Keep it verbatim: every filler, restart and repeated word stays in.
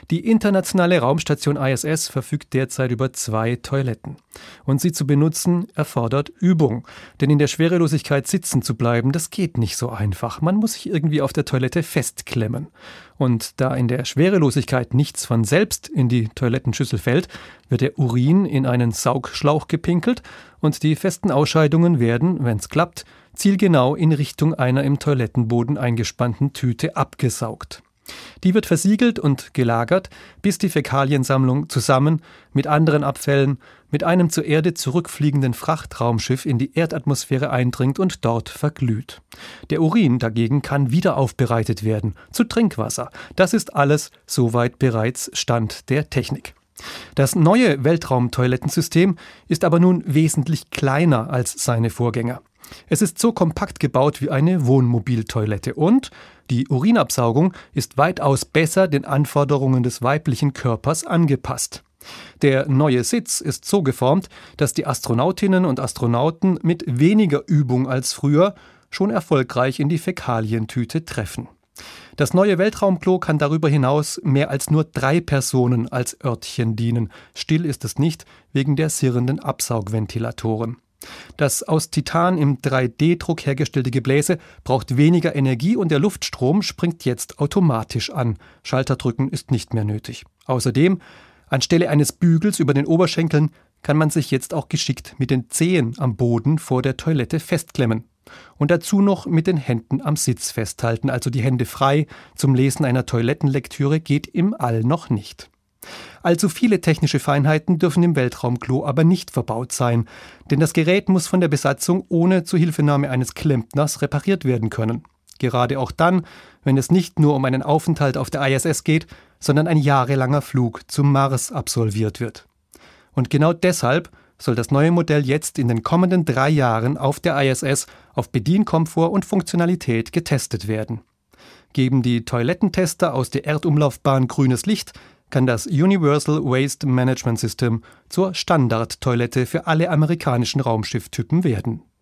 Die internationale Raumstation I S S verfügt derzeit über zwei Toiletten. Und sie zu benutzen erfordert Übung. Denn in der Schwerelosigkeit sitzen zu bleiben, das geht nicht so einfach. Man muss sich irgendwie auf der Toilette festklemmen. Und da in der Schwerelosigkeit nichts von selbst in die Toilettenschüssel fällt, wird der Urin in einen Saugschlauch gepinkelt und die festen Ausscheidungen werden, wenn es klappt, zielgenau in Richtung einer im Toilettenboden eingespannten Tüte abgesaugt. Die wird versiegelt und gelagert, bis die Fäkaliensammlung zusammen mit anderen Abfällen mit einem zur Erde zurückfliegenden Frachtraumschiff in die Erdatmosphäre eindringt und dort verglüht. Der Urin dagegen kann wieder aufbereitet werden zu Trinkwasser. Das ist alles soweit bereits Stand der Technik. Das neue Weltraumtoilettensystem ist aber nun wesentlich kleiner als seine Vorgänger. Es ist so kompakt gebaut wie eine Wohnmobiltoilette und die Urinabsaugung ist weitaus besser den Anforderungen des weiblichen Körpers angepasst. Der neue Sitz ist so geformt, dass die Astronautinnen und Astronauten mit weniger Übung als früher schon erfolgreich in die Fäkalientüte treffen. Das neue Weltraumklo kann darüber hinaus mehr als nur drei Personen als Örtchen dienen. Still ist es nicht, wegen der sirrenden Absaugventilatoren. Das aus Titan im drei D Druck hergestellte Gebläse braucht weniger Energie und der Luftstrom springt jetzt automatisch an. Schalter drücken ist nicht mehr nötig. Außerdem, anstelle eines Bügels über den Oberschenkeln, kann man sich jetzt auch geschickt mit den Zehen am Boden vor der Toilette festklemmen. Und dazu noch mit den Händen am Sitz festhalten, also die Hände frei zum Lesen einer Toilettenlektüre geht im All noch nicht. Allzu viele technische Feinheiten dürfen im Weltraumklo aber nicht verbaut sein, denn das Gerät muss von der Besatzung ohne Zuhilfenahme eines Klempners repariert werden können. Gerade auch dann, wenn es nicht nur um einen Aufenthalt auf der I S S geht, sondern ein jahrelanger Flug zum Mars absolviert wird. Und genau deshalb soll das neue Modell jetzt in den kommenden drei Jahren auf der I S S auf Bedienkomfort und Funktionalität getestet werden. Geben die Toilettentester aus der Erdumlaufbahn grünes Licht, kann das Universal Waste Management System zur Standardtoilette für alle amerikanischen Raumschifftypen werden.